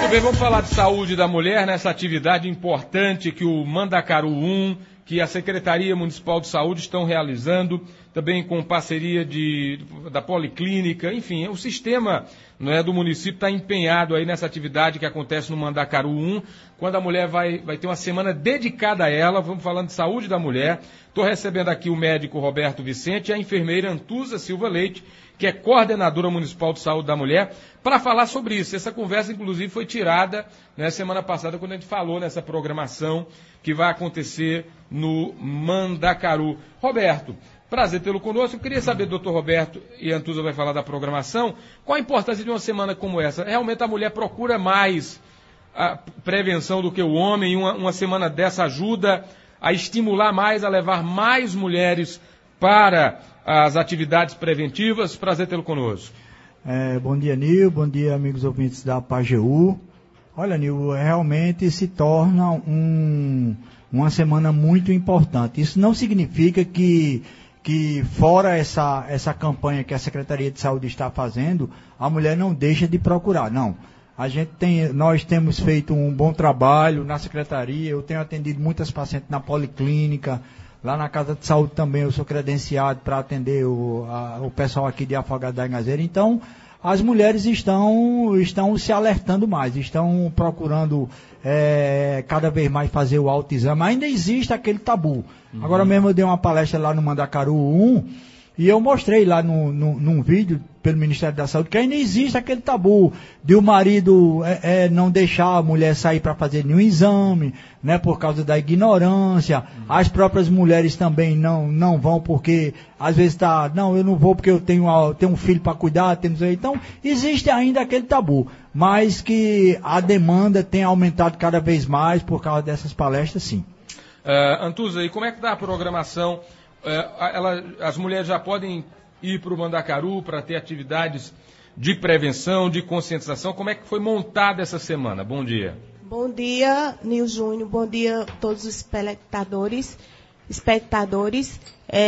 Muito bem, vamos falar de saúde da mulher nessa atividade importante que o Mandacaru 1, que a Secretaria Municipal de Saúde estão realizando, também com parceria da Policlínica, enfim, o sistema, não é, do município está empenhado aí nessa atividade que acontece no Mandacaru 1, quando a mulher vai ter uma semana dedicada a ela. Vamos falando de saúde da mulher. Estou recebendo aqui o médico Roberto Vicente e a enfermeira Antusa Silva Leite, que é coordenadora municipal de saúde da mulher, para falar sobre isso. Essa conversa, inclusive, foi tirada, né, semana passada, quando a gente falou nessa programação que vai acontecer no Mandacaru. Roberto, prazer tê-lo conosco. Eu queria saber, doutor Roberto, e a Antusa vai falar da programação, qual a importância de uma semana como essa? Realmente a mulher procura mais a prevenção do que o homem, e uma semana dessa ajuda a estimular mais, a levar mais mulheres para as atividades preventivas. Prazer tê-lo conosco. Bom dia, Nil. Bom dia, amigos ouvintes da PAGEU. Olha, Nil, realmente se torna uma semana muito importante. Isso não significa que fora essa campanha que a Secretaria de Saúde está fazendo, a mulher não deixa de procurar. Não. Nós temos feito um bom trabalho na Secretaria. Eu tenho atendido muitas pacientes na Policlínica. Lá na Casa de Saúde também eu sou credenciado para atender o pessoal aqui de Afogados da Ingazeira. Então, as mulheres estão se alertando mais, estão procurando cada vez mais fazer o autoexame. Ainda existe aquele tabu. Agora mesmo eu dei uma palestra lá no Mandacaru 1 e eu mostrei lá num vídeo pelo Ministério da Saúde que ainda existe aquele tabu de o marido não deixar a mulher sair para fazer nenhum exame, né, por causa da ignorância. As próprias mulheres também não vão porque às vezes não, eu não vou porque eu tenho um filho para cuidar. Então existe ainda aquele tabu, mas que a demanda tem aumentado cada vez mais por causa dessas palestras, sim. Antusa, e como é que está a programação? As mulheres já podem ir para o Mandacaru para ter atividades de prevenção, de conscientização. Como é que foi montada essa semana? Bom dia. Bom dia, Nil Júnior. Bom dia a todos os espectadores.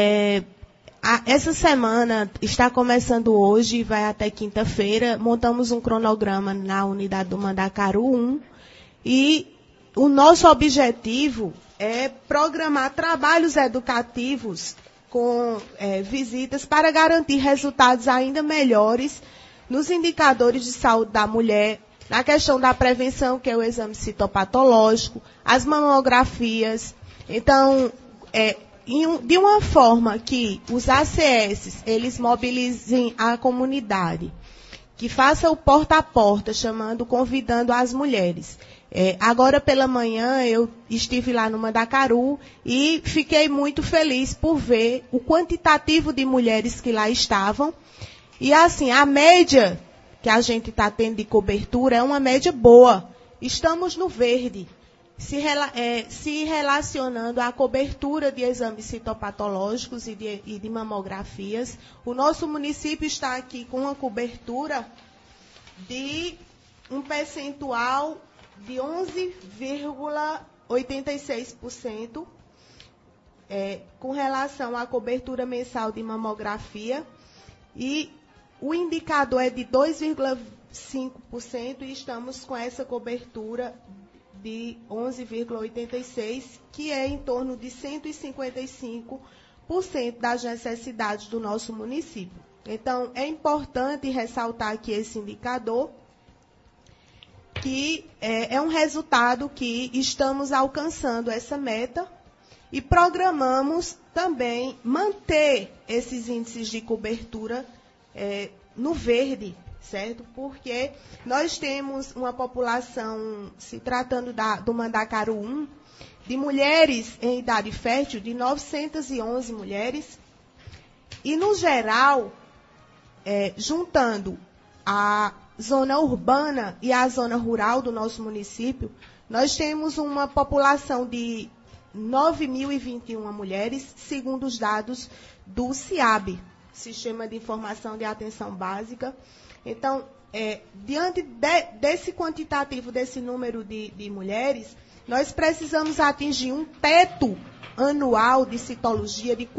Essa semana está começando hoje e vai até quinta-feira. Montamos um cronograma na unidade do Mandacaru 1 e o nosso objetivo é programar trabalhos educativos com visitas para garantir resultados ainda melhores nos indicadores de saúde da mulher, na questão da prevenção, que é o exame citopatológico, as mamografias. Então, de uma forma que os ACS, eles mobilizem a comunidade, que faça o porta a porta, convidando as mulheres. Agora pela manhã eu estive lá no Mandacaru e fiquei muito feliz por ver o quantitativo de mulheres que lá estavam. E assim, a média que a gente está tendo de cobertura é uma média boa. Estamos no verde, se relacionando à cobertura de exames citopatológicos e de mamografias. O nosso município está aqui com uma cobertura de um percentual de 11,86% com relação à cobertura mensal de mamografia, e o indicador é de 2,5% e estamos com essa cobertura de 11,86%, que é em torno de 155% das necessidades do nosso município. Então, é importante ressaltar aqui esse indicador, que é um resultado que estamos alcançando essa meta e programamos também manter esses índices de cobertura no verde, certo? Porque nós temos uma população, se tratando do Mandacaru 1, de mulheres em idade fértil, de 911 mulheres, e no geral, juntando a zona urbana e a zona rural do nosso município, nós temos uma população de 9.021 mulheres, segundo os dados do SIAB, Sistema de Informação de Atenção Básica. Então, diante desse quantitativo, desse número de mulheres, nós precisamos atingir um teto anual de citologia de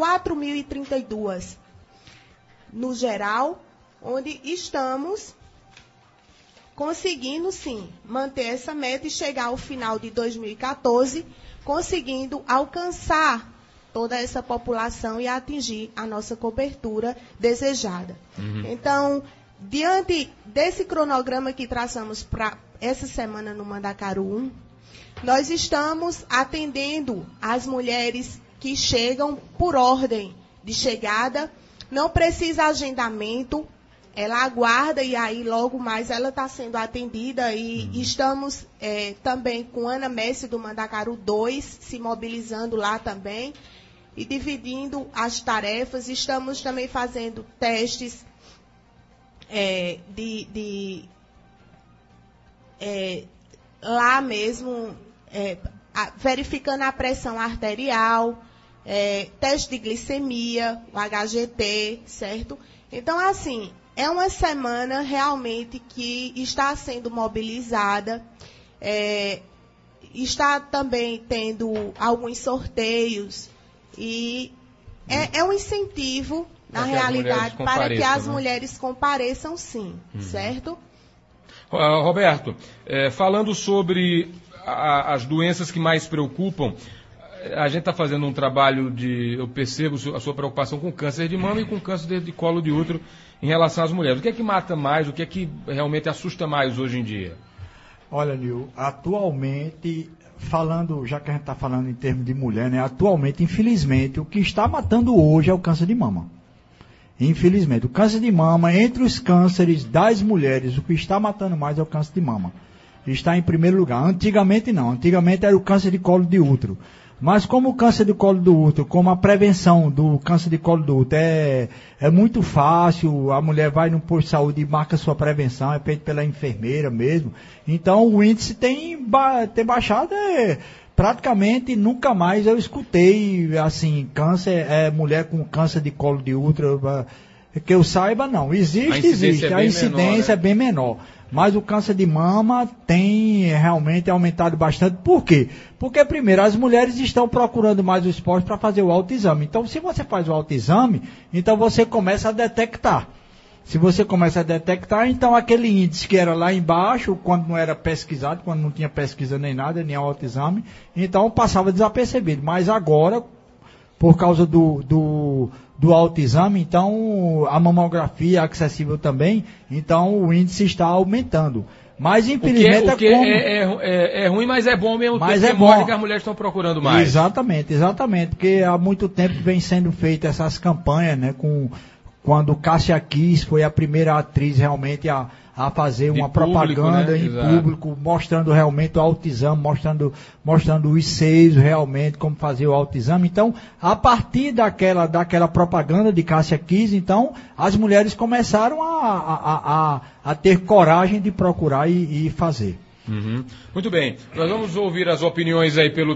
4.032, no geral, onde estamos conseguindo, sim, manter essa meta e chegar ao final de 2014, conseguindo alcançar toda essa população e atingir a nossa cobertura desejada. Então, diante desse cronograma que traçamos para essa semana no Mandacaru 1, nós estamos atendendo as mulheres que chegam por ordem de chegada, não precisa agendamento, ela aguarda e aí logo mais ela está sendo atendida e estamos também com Ana Messi do Mandacaru 2 se mobilizando lá também e dividindo as tarefas. Estamos também fazendo testes lá mesmo, verificando a pressão arterial, teste de glicemia, o HGT, certo? Então, assim, é uma semana realmente que está sendo mobilizada, está também tendo alguns sorteios e é um incentivo, na realidade, para que as mulheres compareçam, sim, certo? Roberto, falando sobre as doenças que mais preocupam, a gente está fazendo um trabalho eu percebo a sua preocupação com câncer de mama e com câncer de colo de útero em relação às mulheres. O que é que mata mais, o que é que realmente assusta mais hoje em dia? Olha, Nil, atualmente, já que a gente está falando em termos de mulher, né? Atualmente, infelizmente, o que está matando hoje é o câncer de mama. Infelizmente, o câncer de mama, entre os cânceres das mulheres, o que está matando mais é o câncer de mama. Está em primeiro lugar. Antigamente não, antigamente era o câncer de colo de útero. Mas como o câncer de colo do útero, como a prevenção do câncer de colo do útero é muito fácil, a mulher vai no posto de saúde e marca sua prevenção, é feito pela enfermeira mesmo. Então o índice tem baixado, praticamente nunca mais eu escutei, assim, mulher com câncer de colo de útero, que eu saiba não. Existe, a incidência é bem menor. Mas o câncer de mama tem realmente aumentado bastante. Por quê? Porque, primeiro, as mulheres estão procurando mais o esporte para fazer o autoexame. Então, se você faz o autoexame, então você começa a detectar. Se você começa a detectar, então aquele índice que era lá embaixo, quando não era pesquisado, quando não tinha pesquisa nem nada, nem autoexame, então passava desapercebido. Mas agora, por causa do autoexame, então a mamografia é acessível também, então o índice está aumentando. Mas infelizmente é ruim, mas é bom mesmo tempo, porque mostra que as mulheres estão procurando mais. Exatamente, porque há muito tempo vem sendo feitas essas campanhas, né, quando Cássia Kiss foi a primeira atriz realmente a fazer uma propaganda, né, em público, mostrando realmente o autoexame, mostrando os seios realmente, como fazer o autoexame. Então, a partir daquela propaganda de Cássia Kiss, então, as mulheres começaram a ter coragem de procurar e fazer. Muito bem, nós vamos ouvir as opiniões aí pelo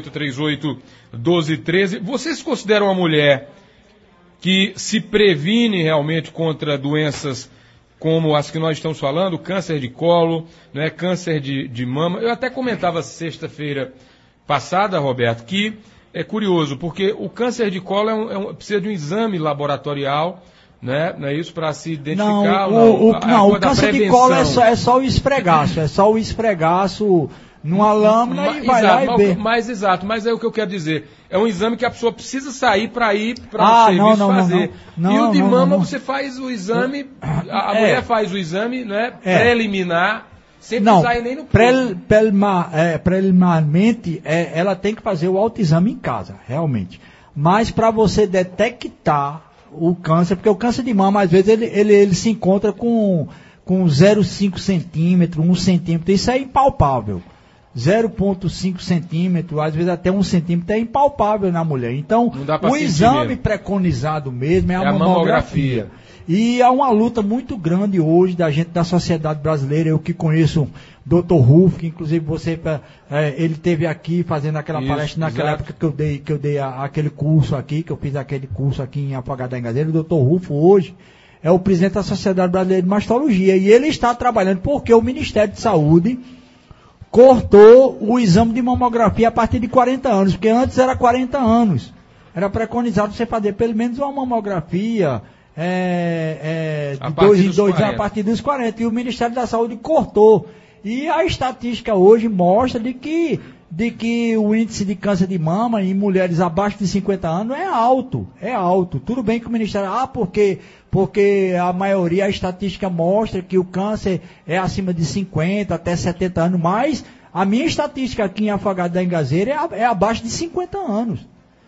3838-1213. Vocês consideram a mulher que se previne realmente contra doenças como as que nós estamos falando, câncer de colo, né, câncer de mama? Eu até comentava sexta-feira passada, Roberto, que é curioso, porque o câncer de colo precisa de um exame laboratorial, né, não é isso, para se identificar? O câncer de colo é só o esfregaço, numa lâmina e vai lá e vê. Mas é o que eu quero dizer. É um exame que a pessoa precisa sair para ir para o serviço fazer. E o de mama, você faz o exame, a mulher faz o exame, né, preliminar, sem precisar ir nem no posto. Preliminarmente, ela tem que fazer o autoexame em casa, realmente. Mas para você detectar o câncer, porque o câncer de mama, às vezes, ele se encontra com 0,5 centímetro, 1 centímetro, isso é impalpável. 0,5 centímetro, às vezes até 1 centímetro, é impalpável na mulher. Então, o exame preconizado mesmo é a mamografia. E há uma luta muito grande hoje da sociedade brasileira. Eu que conheço o Dr. Rufo, que inclusive ele esteve aqui fazendo aquela palestra naquela época que eu dei aquele curso aqui, que eu fiz aquele curso aqui em Afogados da Engazeira. O Dr. Rufo hoje é o presidente da Sociedade Brasileira de Mastologia. E ele está trabalhando porque o Ministério de Saúde cortou o exame de mamografia a partir de 40 anos, porque antes era 40 anos. Era preconizado você fazer pelo menos uma mamografia de 2 em 2 anos a partir dos 40. E o Ministério da Saúde cortou. E a estatística hoje mostra de que o índice de câncer de mama em mulheres abaixo de 50 anos é alto. Tudo bem que o Ministério... porque a maioria, a estatística mostra que o câncer é acima de 50 até 70 anos, mas a minha estatística aqui em Afogados da Ingazeira é abaixo de 50 anos.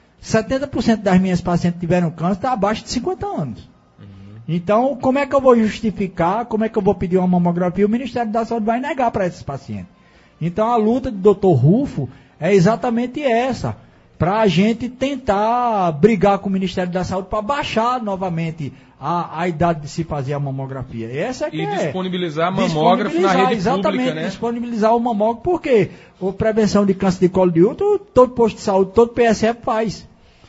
70% das minhas pacientes que tiveram câncer está abaixo de 50 anos. Então, como é que eu vou justificar, como é que eu vou pedir uma mamografia? O Ministério da Saúde vai negar para esses pacientes. Então, a luta do Dr. Rufo é exatamente essa, para a gente tentar brigar com o Ministério da Saúde para baixar novamente a idade de se fazer a mamografia. Essa que disponibilizar mamógrafo na rede exatamente, pública, né? Disponibilizar o mamógrafo, porque a prevenção de câncer de colo de útero, todo posto de saúde, todo PSF faz.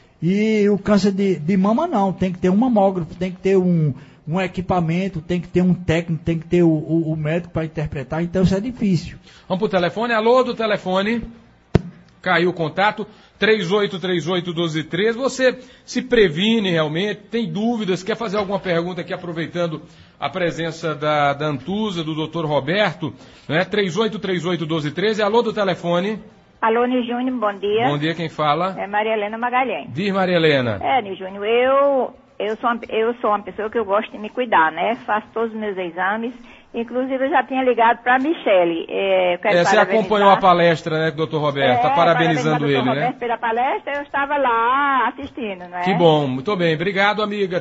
E o câncer de mama não, tem que ter um mamógrafo, tem que ter um equipamento, tem que ter um técnico, tem que ter o médico para interpretar, então isso é difícil. Vamos para o telefone, alô do telefone, caiu o contato, 3838-1213, você se previne realmente, tem dúvidas, quer fazer alguma pergunta aqui aproveitando a presença da Antusa, do Dr. Roberto, né? 3838-1213, alô do telefone. Alô, Nil Júnior, bom dia. Bom dia, quem fala? É Maria Helena Magalhães. Diz, Maria Helena. Nil Júnior, eu sou uma pessoa que eu gosto de me cuidar, né? Faço todos os meus exames. Inclusive, eu já tinha ligado para a Michele. Você acompanhou a palestra, né, do Dr. Roberto? Está parabenizando ele, né? Roberto pela palestra, eu estava lá assistindo, não é? Que bom, muito bem. Obrigado, amiga.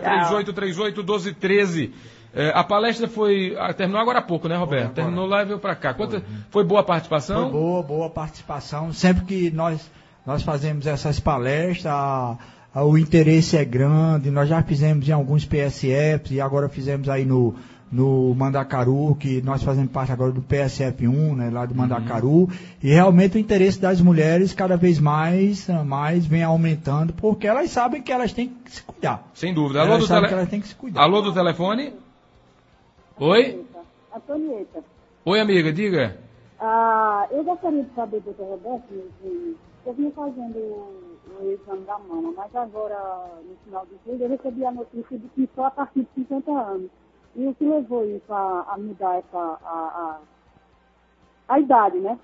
3838-1213. A palestra terminou agora há pouco, né, Roberto? Terminou lá e veio para cá. Foi boa a participação? Foi boa participação. Sempre que nós fazemos essas palestras, o interesse é grande. Nós já fizemos em alguns PSFs e agora fizemos aí no Mandacaru, que nós fazemos parte agora do PSF1, né, lá do Mandacaru, e realmente o interesse das mulheres cada vez mais vem aumentando, porque elas sabem que elas têm que se cuidar. Sem dúvida. Alô, elas têm que se cuidar. Alô do telefone? Oi? Antonieta. Oi, amiga, diga. Eu gostaria de saber, doutor Roberto, eu vinha fazendo o exame da mama, mas agora, no final do dia, eu recebi a notícia de que só a partir de 50 anos. E o que levou isso a mudar a idade, né?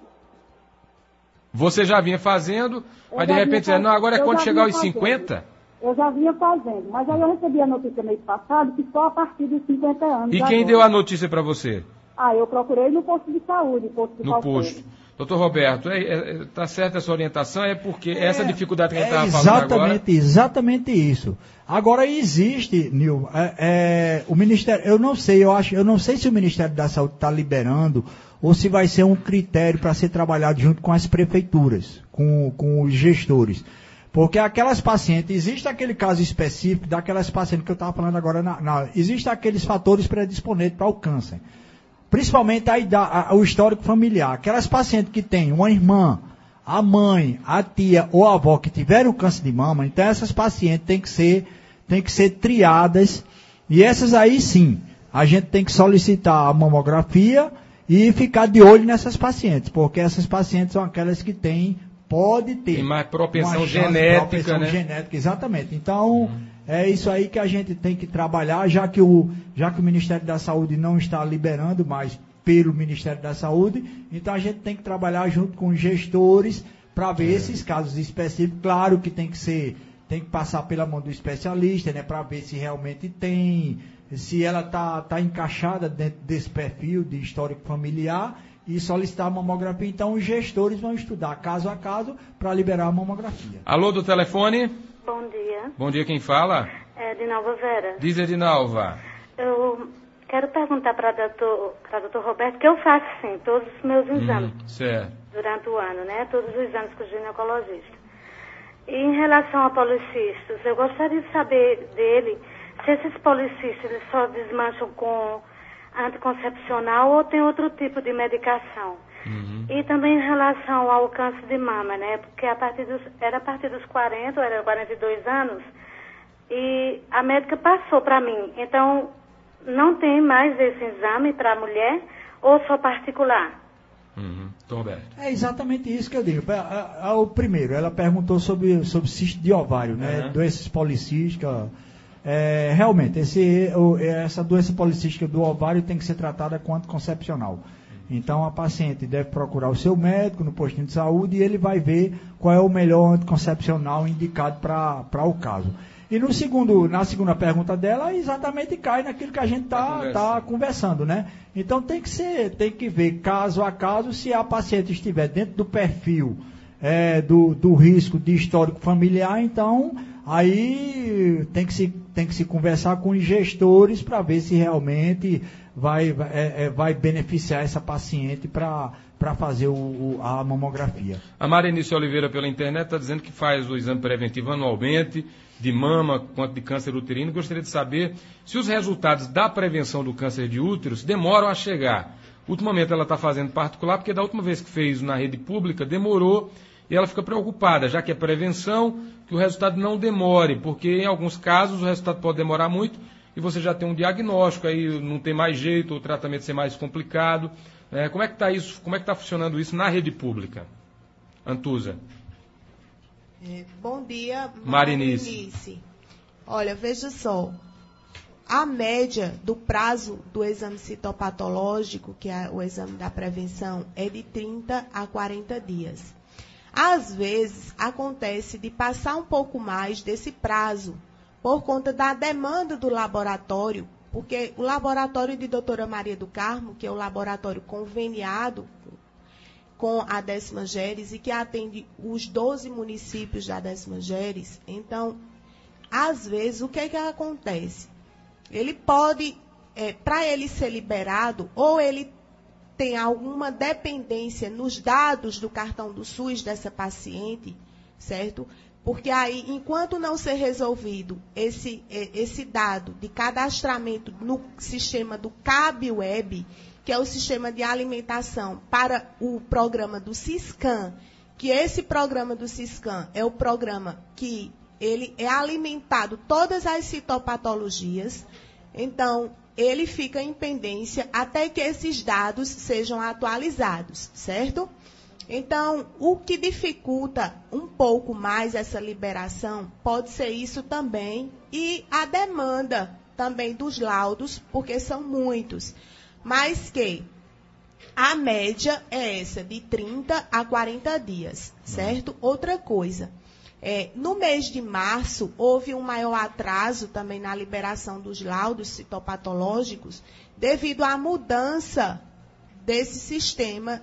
Você já vinha fazendo, mas de repente, agora é quando chegar aos 50? Eu já vinha fazendo, mas aí eu recebi a notícia mês passado que só a partir dos 50 anos. E quem deu a notícia para você? Eu procurei no posto de saúde. No posto. Doutor Roberto, está certa essa orientação? É porque essa dificuldade que a gente estava falando agora... Exatamente isso. Agora existe, Nil, o Ministério, eu não sei se o Ministério da Saúde está liberando ou se vai ser um critério para ser trabalhado junto com as prefeituras, com os gestores. Porque aquelas pacientes, existe aquele caso específico daquelas pacientes que eu estava falando agora, existem aqueles fatores predisponentes para o câncer. Principalmente o histórico familiar. Aquelas pacientes que têm uma irmã, a mãe, a tia ou a avó que tiveram câncer de mama, então essas pacientes têm que ser triadas, e essas aí sim, a gente tem que solicitar a mamografia e ficar de olho nessas pacientes, porque essas pacientes são aquelas que pode ter. Tem mais propensão genética, né? Genética, exatamente. Então, é isso aí que a gente tem que trabalhar, já que o Ministério da Saúde não está liberando mais pelo Ministério da Saúde, então a gente tem que trabalhar junto com os gestores para ver esses casos específicos. Claro que tem que passar pela mão do especialista, né, para ver se realmente se ela tá encaixada dentro desse perfil de histórico familiar, e solicitar a mamografia. Então, os gestores vão estudar caso a caso para liberar a mamografia. Alô, do telefone? Bom dia. Bom dia, quem fala? É Edinalva Vera. Diz, Edinalva. Eu quero perguntar para doutor Roberto, que eu faço, sim, todos os meus exames. Certo. Durante o ano, né? Todos os exames com o ginecologista. E em relação a policistos, eu gostaria de saber dele se esses policistos eles só desmancham com anticoncepcional ou tem outro tipo de medicação. E também em relação ao câncer de mama, né? Porque era a partir dos 40, era 42 anos, e a médica passou para mim. Então, não tem mais esse exame para a mulher ou só particular? Roberto. É exatamente isso que eu digo. O primeiro, ela perguntou sobre cisto de ovário, né? Doenças policísticas. realmente, essa doença policística do ovário tem que ser tratada com anticoncepcional. Então, a paciente deve procurar o seu médico no postinho de saúde e ele vai ver qual é o melhor anticoncepcional indicado para o caso. E na segunda pergunta dela, exatamente cai naquilo que a gente está conversando, né? Então, tem que ver caso a caso se a paciente estiver dentro do perfil do risco de histórico familiar, então aí tem que se conversar com os gestores para ver se realmente vai beneficiar essa paciente para fazer a mamografia. A Marenice Oliveira pela internet está dizendo que faz o exame preventivo anualmente de mama quanto de câncer uterino. Gostaria de saber se os resultados da prevenção do câncer de útero demoram a chegar. Ultimamente ela está fazendo particular, porque da última vez que fez na rede pública demorou e ela fica preocupada, já que é prevenção, que o resultado não demore, porque em alguns casos o resultado pode demorar muito e você já tem um diagnóstico, aí não tem mais jeito, o tratamento ser mais complicado. Como é que está isso? Como é que está funcionando isso na rede pública? Antusa. Bom dia, Marenice. Olha, veja só. A média do prazo do exame citopatológico, que é o exame da prevenção, é de 30 a 40 dias. Às vezes, acontece de passar um pouco mais desse prazo, por conta da demanda do laboratório, porque o laboratório de doutora Maria do Carmo, que é o laboratório conveniado com a 10ª GERES e que atende os 12 municípios da 10ª GERES, então, às vezes, o que acontece? Ele pode, para ele ser liberado, ou ele tem alguma dependência nos dados do cartão do SUS dessa paciente, certo? Porque aí, enquanto não ser resolvido esse dado de cadastramento no sistema do CAB-Web, que é o sistema de alimentação para o programa do Siscam, que esse programa do Siscam é o programa que ele é alimentado todas as citopatologias, então ele fica em pendência até que esses dados sejam atualizados, certo? Então, o que dificulta um pouco mais essa liberação pode ser isso também, e a demanda também dos laudos, porque são muitos. Mas que a média é essa, de 30 a 40 dias, certo? Outra coisa, no mês de março, houve um maior atraso também na liberação dos laudos citopatológicos, devido à mudança desse sistema,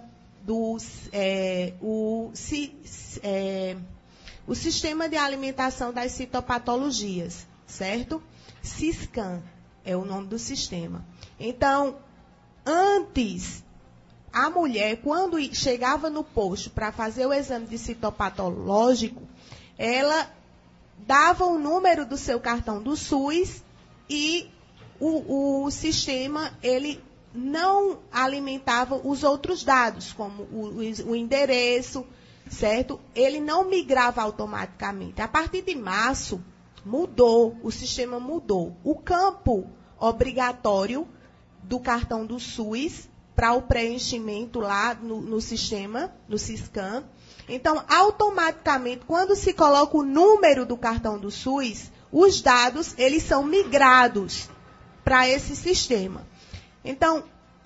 o sistema de alimentação das citopatologias, certo? Siscam é o nome do sistema. Então, antes, a mulher, quando chegava no posto para fazer o exame de citopatológico, ela dava o número do seu cartão do SUS e o sistema, ele não alimentava os outros dados, como o endereço, certo? Ele não migrava automaticamente. A partir de março, mudou, o sistema mudou. O campo obrigatório do cartão do SUS para o preenchimento lá no sistema, no Siscam. Então, automaticamente, quando se coloca o número do cartão do SUS, os dados, eles são migrados para esse sistema. Então,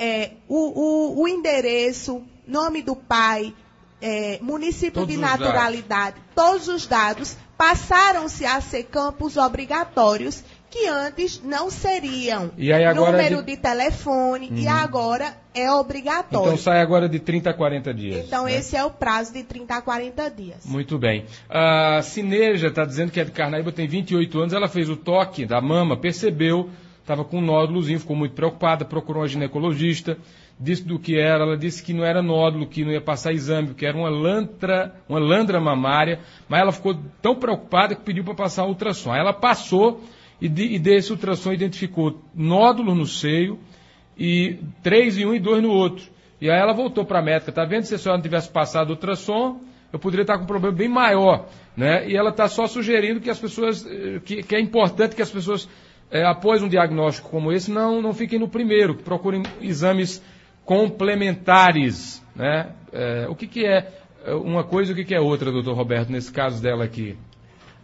o endereço, nome do pai, município de naturalidade, todos os dados passaram-se a ser campos obrigatórios, que antes não seriam. E aí agora número de telefone, e agora é obrigatório. Então sai agora de 30 a 40 dias. Então, né? Esse é o prazo de 30 a 40 dias. Muito bem. A Cineja está dizendo que é de Carnaíba, tem 28 anos, ela fez o toque da mama, percebeu, estava com um nódulozinho, ficou muito preocupada, procurou uma ginecologista, disse do que era, ela disse que não era nódulo, que não ia passar exame, que era uma landra mamária, mas ela ficou tão preocupada que pediu para passar ultrassom. Aí ela passou e desse ultrassom identificou nódulos no seio, e 3 em um e 2 no outro. E aí ela voltou para a médica, tá vendo? Se a senhora não tivesse passado o ultrassom, eu poderia estar com um problema bem maior, né? E ela está só sugerindo que as pessoas, que é importante que as pessoas, após um diagnóstico como esse, não fiquem no primeiro, que procurem exames complementares, né? O que é uma coisa e o que é outra, doutor Roberto, nesse caso dela aqui?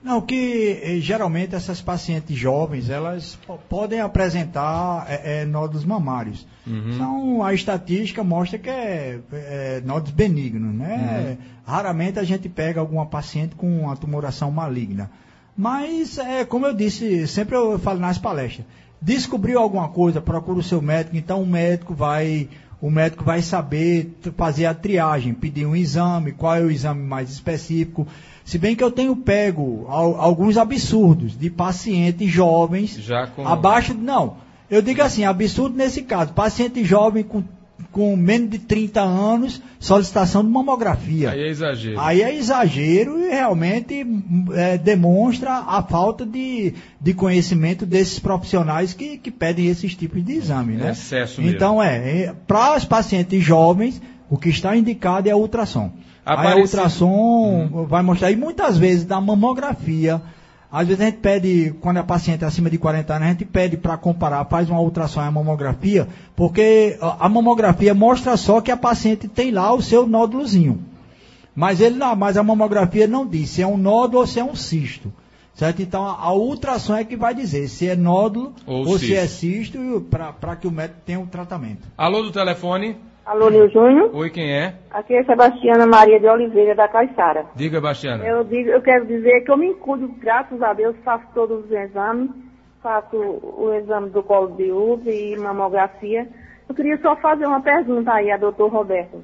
Não, que geralmente essas pacientes jovens, elas podem apresentar nódulos mamários. Então, a estatística mostra que é nódulos benignos, né? Raramente a gente pega alguma paciente com uma tumoração maligna. Mas, como eu disse, sempre eu falo nas palestras, descobriu alguma coisa, procura o seu médico, então o médico vai saber fazer a triagem, pedir um exame, qual é o exame mais específico. Se bem que eu tenho pego alguns absurdos de pacientes jovens abaixo... Não, eu digo assim, absurdo nesse caso, paciente jovem com menos de 30 anos, solicitação de mamografia. Aí é exagero. Aí é exagero e realmente demonstra a falta de conhecimento desses profissionais que pedem esses tipos de exame, né? Excesso mesmo. Então, para os pacientes jovens, o que está indicado é a ultrassom. Aí a ultrassom vai mostrar, e muitas vezes da mamografia, às vezes a gente pede, quando a paciente é acima de 40 anos, a gente pede para comparar, faz uma ultrassom e a mamografia, porque a mamografia mostra só que a paciente tem lá o seu nódulozinho. Mas a mamografia não diz se é um nódulo ou se é um cisto. Certo? Então a ultrassom é que vai dizer se é nódulo ou se é cisto, para que o médico tenha um tratamento. Alô do telefone? Alô, Nil Júnior? Oi, quem é? Aqui é Sebastiana Maria de Oliveira, da Caiçara. Diga, Bastiana. Eu quero dizer que eu me cuido, graças a Deus, faço todos os exames, faço o exame do colo de útero e mamografia. Eu queria só fazer uma pergunta aí a doutor Roberto.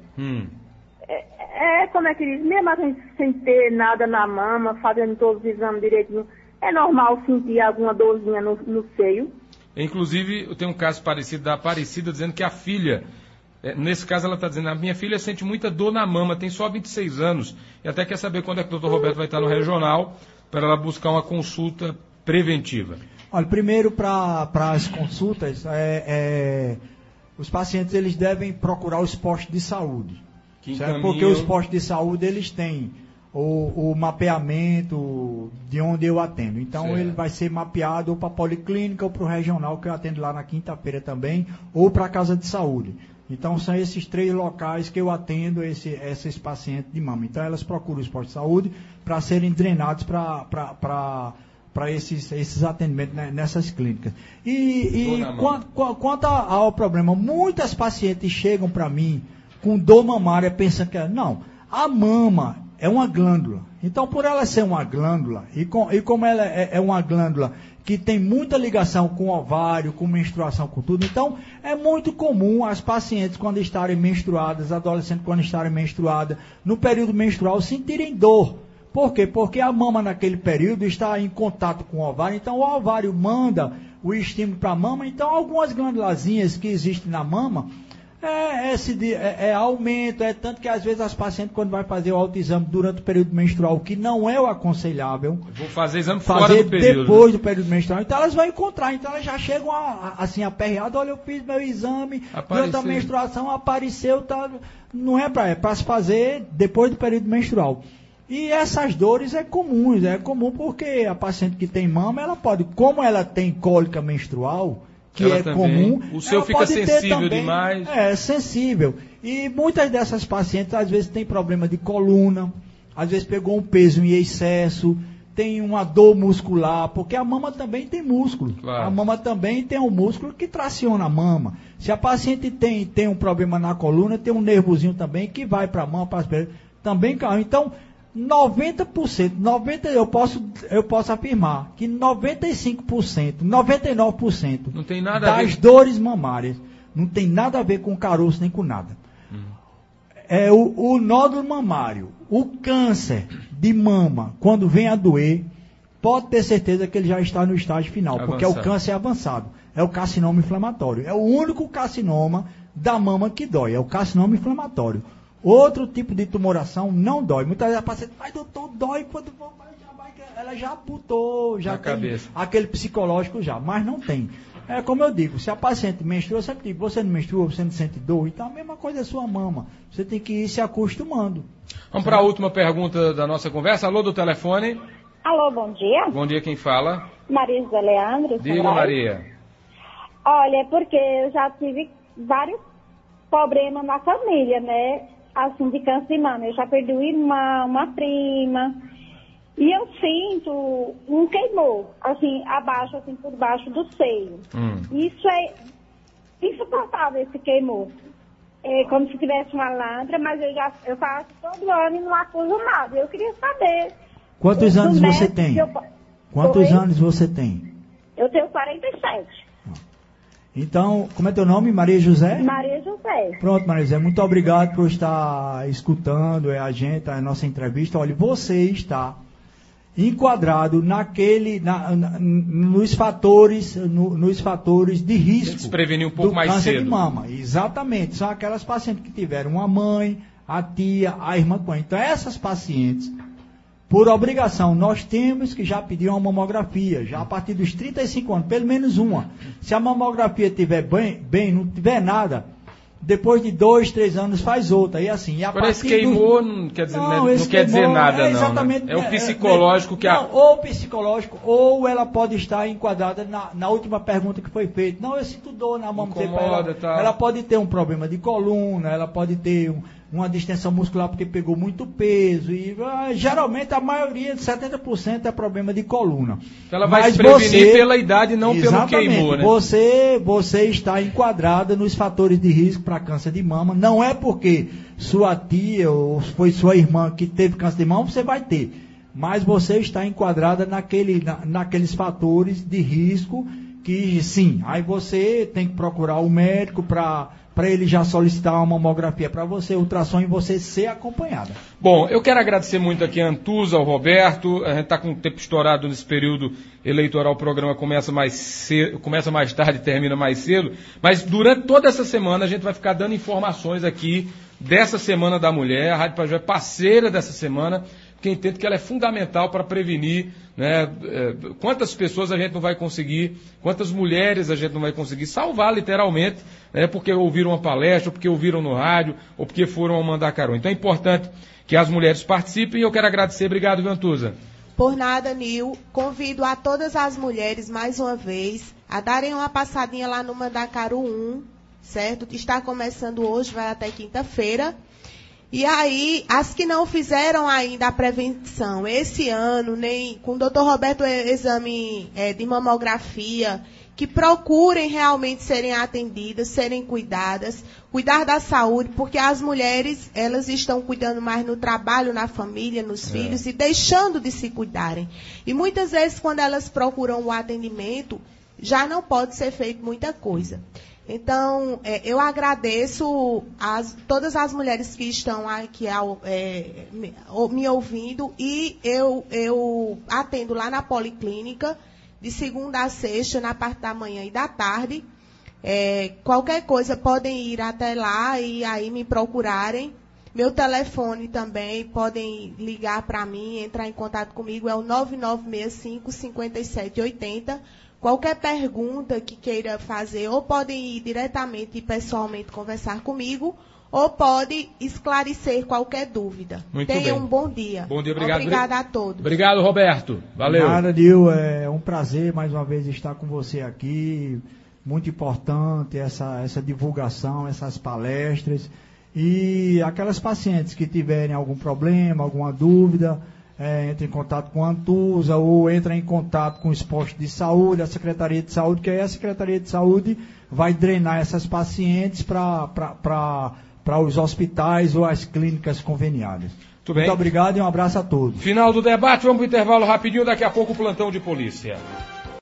Como é que diz, mesmo a gente sem ter nada na mama, fazendo todos os exames direitinho, é normal sentir alguma dorzinha no seio? Inclusive, eu tenho um caso parecido da Aparecida, dizendo que a filha... Nesse caso, ela está dizendo, a minha filha sente muita dor na mama, tem só 26 anos, e até quer saber quando é que o doutor Roberto vai estar no regional, para ela buscar uma consulta preventiva. Olha, primeiro, para as consultas, os pacientes eles devem procurar os postos de saúde, certo? Porque os postos de saúde eles têm o mapeamento de onde eu atendo. Então, certo. Ele vai ser mapeado ou para a policlínica ou para o regional, que eu atendo lá na quinta-feira também, ou para a casa de saúde. Então, são esses 3 locais que eu atendo esses pacientes de mama. Então, elas procuram os postos de saúde para serem drenados para esses atendimentos nessas clínicas. Quanto ao problema, muitas pacientes chegam para mim com dor mamária pensando que... Não, a mama é uma glândula. Então, por ela ser uma glândula, e como ela é uma glândula que tem muita ligação com o ovário, com menstruação, com tudo, então é muito comum as pacientes, quando estarem menstruadas, adolescentes quando estarem menstruadas, no período menstrual, sentirem dor. Por quê? Porque a mama naquele período está em contato com o ovário, então o ovário manda o estímulo para a mama, então algumas glândulazinhas que existem na mama, aumento, tanto que às vezes as pacientes quando vai fazer o autoexame durante o período menstrual, que não é o aconselhável, vou fazer exame fora do período, depois do período menstrual, então elas vão encontrar, então elas já chegam assim aperreadas, olha, eu fiz meu exame, durante a menstruação apareceu, tá, não é para se fazer depois do período menstrual. E essas dores é comum porque a paciente que tem mama, ela pode, como ela tem cólica menstrual, que ela é também, comum, o seu fica sensível demais. É sensível. E muitas dessas pacientes, às vezes, têm problema de coluna, às vezes pegou um peso em excesso, tem uma dor muscular, porque a mama também tem músculo. Claro. A mama também tem um músculo que traciona a mama. Se a paciente tem um problema na coluna, tem um nervozinho também que vai para a mama, também cai. Então, 90%, eu posso afirmar que 95%, 99% não tem nada das dores mamárias não tem nada a ver com caroço nem com nada. É o nódulo mamário, o câncer de mama, quando vem a doer, pode ter certeza que ele já está no estágio final, porque é o câncer avançado, é o carcinoma inflamatório, é o único carcinoma da mama que dói, é o carcinoma inflamatório. Outro tipo de tumoração não dói. Muitas vezes a paciente, mas doutor, dói quando ela já botou, já tem cabeça. Aquele psicológico já, mas não tem. É como eu digo, se a paciente menstrua, eu sempre digo, você não menstrua, você não sente dor, então a mesma coisa é sua mama. Você tem que ir se acostumando. Vamos para a última pergunta da nossa conversa. Alô do telefone. Alô, bom dia. Bom dia, quem fala? Maria José Leandro. Diga, Maria. Olha, porque eu já tive vários problemas na família, né? Assim, de câncer de mama. Eu já perdi um irmão, uma prima. E eu sinto um queimor, assim, abaixo, assim, por baixo do seio. Isso é insuportável, esse queimor. É como se tivesse uma lantra, mas eu faço todo ano e não acuso nada. Eu queria saber. Quantos anos você tem? Quantos anos você tem? Eu tenho 47. Então, como é teu nome? Maria José? Maria José. Pronto, Maria José, muito obrigado por estar escutando a nossa entrevista. Olha, você está enquadrado nos fatores de risco. Se prevenir um pouco mais câncer cedo. de mama. Exatamente. São aquelas pacientes que tiveram uma mãe, a tia, a irmã com. Então, essas pacientes, por obrigação, nós temos que já pedir uma mamografia, já a partir dos 35 anos, pelo menos uma. Se a mamografia estiver bem, não tiver nada, depois de 2, 3 anos faz outra. E assim, e a Agora, esse queimou não quer dizer, não quer dizer nada, exatamente, não. Né? É o psicológico que ou psicológico, ou ela pode estar enquadrada na última pergunta que foi feita. Não, eu sinto dor na mão. Ela pode ter um problema de coluna, ela pode ter uma distensão muscular porque pegou muito peso. E geralmente a maioria, 70%, é problema de coluna. Ela vai se prevenir pela idade, não pelo queimou, né? Você está enquadrada nos fatores de risco para câncer de mama. Não é porque sua tia ou foi sua irmã que teve câncer de mama, você vai ter. Mas você está enquadrada naqueles fatores de risco que, sim, aí você tem que procurar o médico para ele já solicitar uma mamografia para você, ultrassom, e você ser acompanhada. Bom, eu quero agradecer muito aqui a Antusa, ao Roberto. A gente está com o tempo estourado nesse período eleitoral, o programa começa mais tarde e termina mais cedo, mas durante toda essa semana a gente vai ficar dando informações aqui dessa Semana da Mulher. A Rádio Pajé é parceira dessa semana, porque entendo que ela é fundamental para prevenir, né, quantas pessoas a gente não vai conseguir, quantas mulheres a gente não vai conseguir salvar literalmente, né, porque ouviram uma palestra, ou porque ouviram no rádio, ou porque foram ao Mandacaru. Então é importante que as mulheres participem e eu quero agradecer. Obrigado, Ventuza. Por nada, Nil. Convido a todas as mulheres, mais uma vez, a darem uma passadinha lá no Mandacaru 1, certo? Está começando hoje, vai até quinta-feira. E aí, as que não fizeram ainda a prevenção esse ano, nem com o Dr. Roberto, exame de mamografia, que procurem realmente serem atendidas, serem cuidadas, cuidar da saúde, porque as mulheres, elas estão cuidando mais no trabalho, na família, nos filhos, e deixando de se cuidarem. E muitas vezes, quando elas procuram o atendimento, já não pode ser feito muita coisa. Então, eu agradeço todas as mulheres que estão aqui me ouvindo, e eu atendo lá na Policlínica, de segunda a sexta, na parte da manhã e da tarde. Qualquer coisa, podem ir até lá e aí me procurarem. Meu telefone também, podem ligar para mim, entrar em contato comigo, é o 9965-5780. Qualquer pergunta que queira fazer, ou podem ir diretamente e pessoalmente conversar comigo, ou pode esclarecer qualquer dúvida. Tenham um bom dia. Bom dia, obrigado. Obrigada a todos. Obrigado, Roberto. Valeu. Nada, Nil, é um prazer mais uma vez estar com você aqui. Muito importante essa divulgação, essas palestras. E aquelas pacientes que tiverem algum problema, alguma dúvida, entre em contato com a Antusa ou entra em contato com os postos de saúde, a Secretaria de Saúde, que aí a Secretaria de Saúde vai drenar essas pacientes para os hospitais ou as clínicas conveniadas. Muito obrigado e um abraço a todos. Final do debate, vamos para o intervalo rapidinho, daqui a pouco o plantão de polícia.